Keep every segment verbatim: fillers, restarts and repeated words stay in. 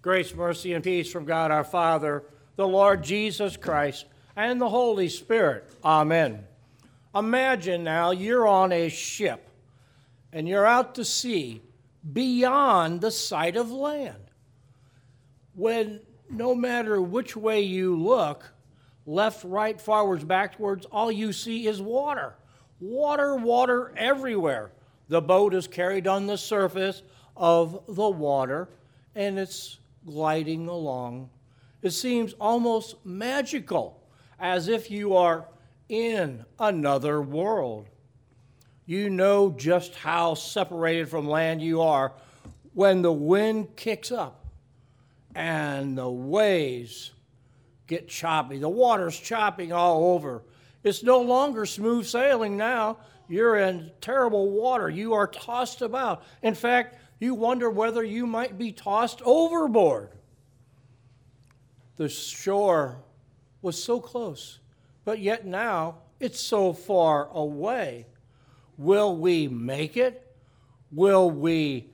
Grace, mercy, and peace from God our Father, the Lord Jesus Christ, and the Holy Spirit. Amen. Imagine now you're on a ship, and you're out to sea beyond the sight of land. When no matter which way you look, left, right, forwards, backwards, all you see is water. Water, water everywhere. The boat is carried on the surface of the water, and it's gliding along. It seems almost magical, as if you are in another world. You know just how separated from land you are when the wind kicks up and the waves get choppy. The water's chopping all over. It's no longer smooth sailing now. You're in terrible water. You are tossed about. In fact, you wonder whether you might be tossed overboard. The shore was so close, but yet now it's so far away. Will we make it? Will we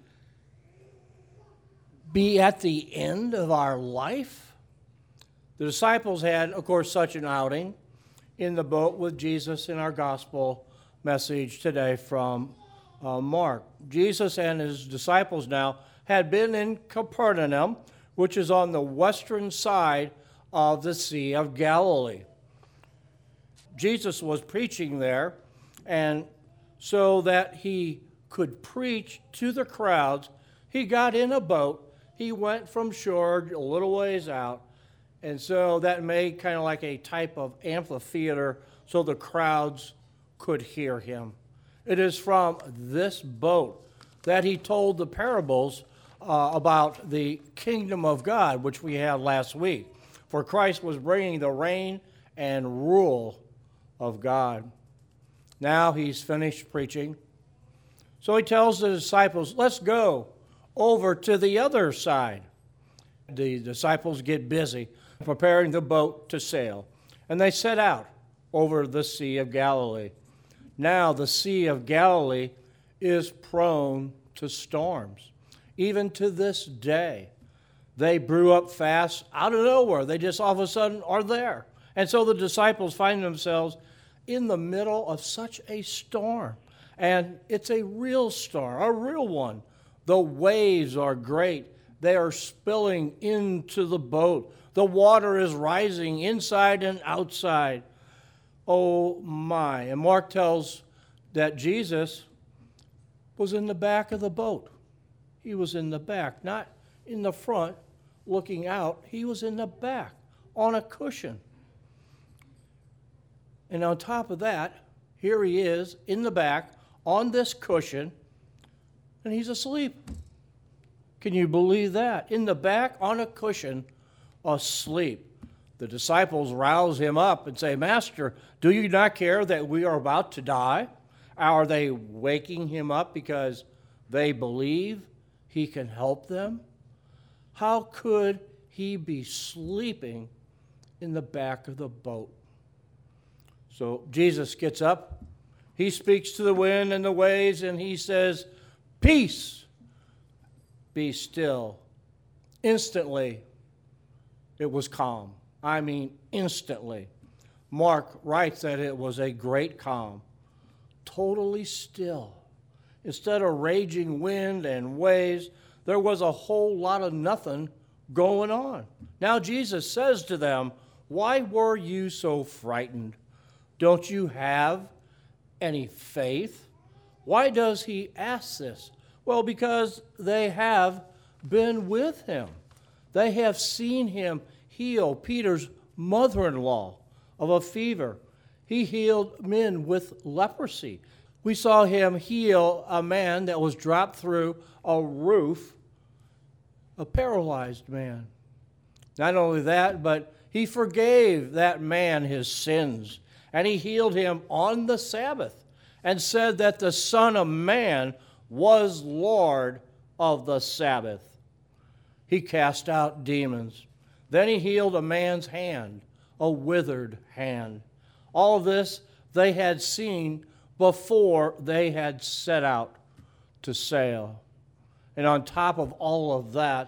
be at the end of our life? The disciples had, of course, such an outing in the boat with Jesus in our gospel message today from uh, Mark. Jesus and his disciples now had been in Capernaum, which is on the western side of the Sea of Galilee. Jesus was preaching there, and so that he could preach to the crowds, he got in a boat. He went from shore a little ways out, and so that made kind of like a type of amphitheater so the crowds could hear him. It is from this boat that he told the parables uh, about the kingdom of God, which we had last week. For Christ was bringing the reign and rule of God. Now he's finished preaching. So he tells the disciples, let's go over to the other side. The disciples get busy preparing the boat to sail, and they set out over the Sea of Galilee. Now the Sea of Galilee is prone to storms. Even to this day, they brew up fast out of nowhere. They just all of a sudden are there. And so the disciples find themselves in the middle of such a storm. And it's a real storm, a real one. The waves are great. They are spilling into the boat. The water is rising inside and outside. Oh my. And Mark tells that Jesus was in the back of the boat. He was in the back, not in the front looking out. He was in the back on a cushion. And on top of that, here he is in the back on this cushion, and he's asleep. Can you believe that? In the back on a cushion, asleep. The disciples rouse him up and say, Master, do you not care that we are about to die? Are they waking him up because they believe he can help them? How could he be sleeping in the back of the boat? So Jesus gets up. He speaks to the wind and the waves, and he says, Peace, be still. Instantly, it was calm. I mean, instantly. Mark writes that it was a great calm, totally still. Instead of raging wind and waves, there was a whole lot of nothing going on. Now Jesus says to them, Why were you so frightened? Don't you have any faith? Why does he ask this? Well, because they have been with him. They have seen him heal Peter's mother-in-law of a fever. He healed men with leprosy. We saw him heal a man that was dropped through a roof, a paralyzed man. Not only that, but he forgave that man his sins, and he healed him on the Sabbath and said that the Son of Man was Lord of the Sabbath. He cast out demons. Then he healed a man's hand, a withered hand. All of this they had seen before they had set out to sail. And on top of all of that,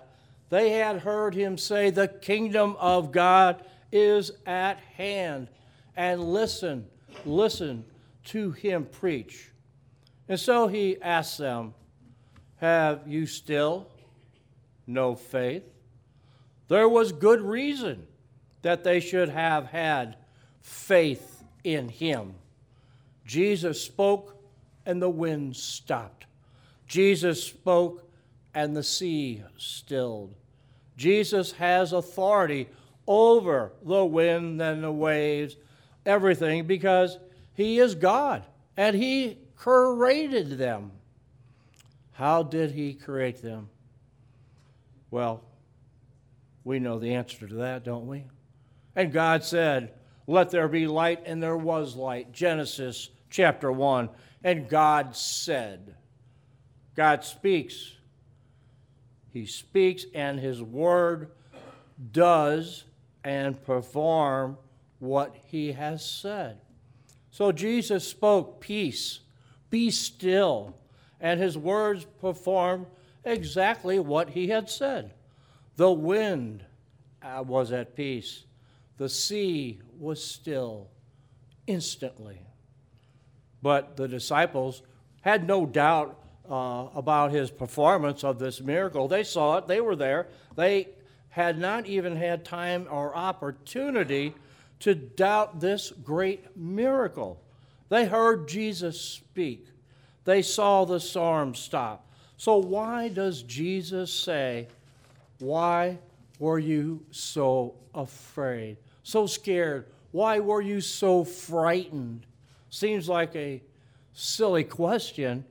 They had heard him say, the kingdom of God is at hand. And listen, listen to him preach. And so he asked them, have you still no faith? There was good reason that they should have had faith in him. Jesus spoke and the wind stopped. Jesus spoke and the sea stilled. Jesus has authority over the wind and the waves, everything, because he is God and he created them. How did he create them? Well, we know the answer to that, don't we? And God said, let there be light, and there was light. Genesis chapter one. And God said, God speaks. He speaks, and his word does and perform what he has said. So Jesus spoke, peace, be still, and his words performed exactly what he had said. The wind uh, was at peace. The sea was still instantly. But the disciples had no doubt uh, about his performance of this miracle. They saw it. They were there. They had not even had time or opportunity to doubt this great miracle. They heard Jesus speak. They saw the storm stop. So why does Jesus say, why were you so afraid, so scared? Why were you so frightened? Seems like a silly question,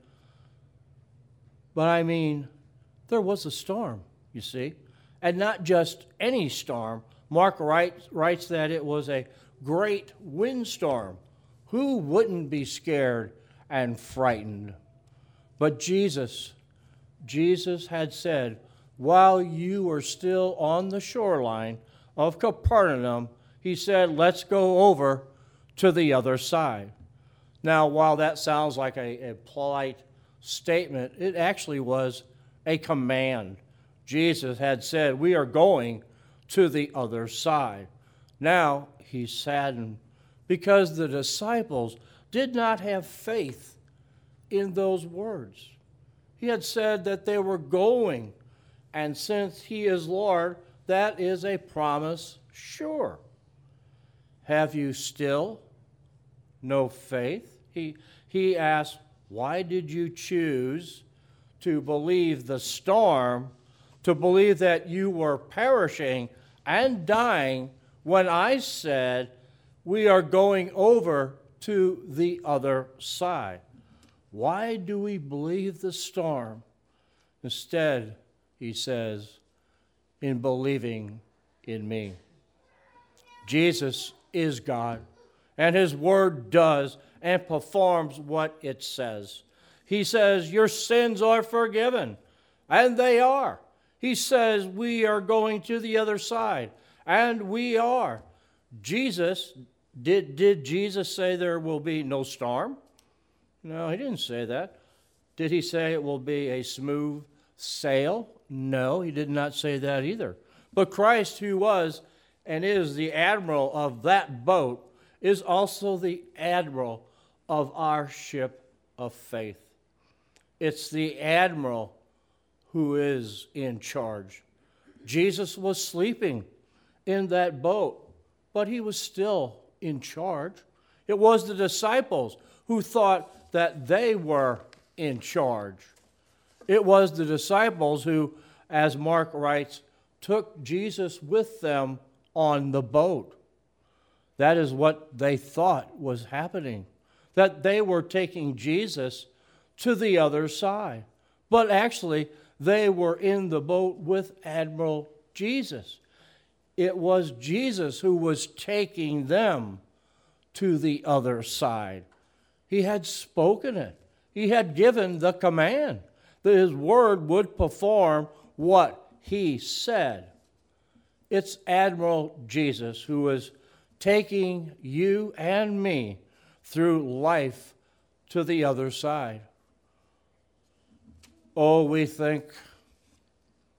but I mean, there was a storm, you see, and not just any storm. Mark writes, writes that it was a great windstorm. Who wouldn't be scared and frightened? But Jesus, Jesus had said, while you were still on the shoreline of Capernaum, he said, let's go over to the other side. Now, while that sounds like a, a polite statement, it actually was a command. Jesus had said, we are going to the other side. Now, he's saddened because the disciples did not have faith in those words. He had said that they were going, and since he is Lord, that is a promise sure. Have you still no faith? He, he asked, why did you choose to believe the storm, to believe that you were perishing and dying when I said we are going over to the other side? Why do we believe the storm? Instead, he says, in believing in me. Jesus is God, and his word does and performs what it says. He says, your sins are forgiven, and they are. He says, we are going to the other side, and we are. Jesus, did, did Jesus say there will be no storm? No, he didn't say that. Did he say it will be a smooth sail? No, he did not say that either. But Christ, who was and is the admiral of that boat, is also the admiral of our ship of faith. It's the admiral who is in charge. Jesus was sleeping in that boat, but he was still in charge. It was the disciples who thought that they were in charge. It was the disciples who, as Mark writes, took Jesus with them on the boat. That is what they thought was happening, that they were taking Jesus to the other side. But actually, they were in the boat with Admiral Jesus. It was Jesus who was taking them to the other side. He had spoken it. He had given the command that his word would perform what he said. It's Admiral Jesus who is taking you and me through life to the other side. Oh, we think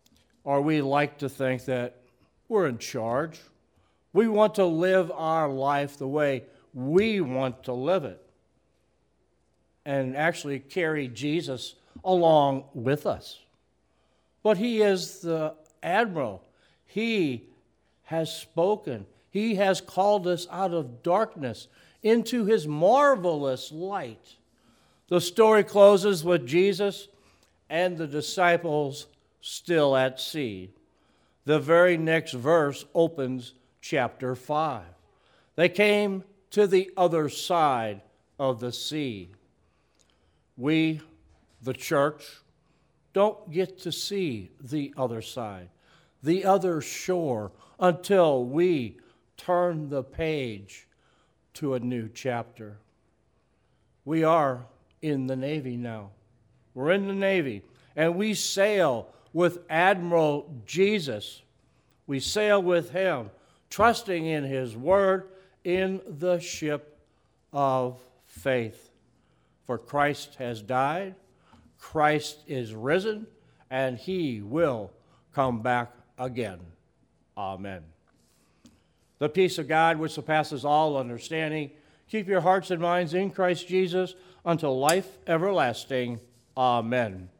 or we like to think that we're in charge. We want to live our life the way we want to live it, and actually carry Jesus along with us. But he is the admiral. He has spoken. He has called us out of darkness into his marvelous light. The story closes with Jesus and the disciples still at sea. The very next verse opens chapter five. They came to the other side of the sea. We, the church, don't get to see the other side, the other shore, until we turn the page to a new chapter. We are in the Navy now. We're in the Navy, and we sail with Admiral Jesus. We sail with him, trusting in his word in the ship of faith. For Christ has died, Christ is risen, and he will come back again. Amen. The peace of God, which surpasses all understanding, keep your hearts and minds in Christ Jesus until life everlasting. Amen.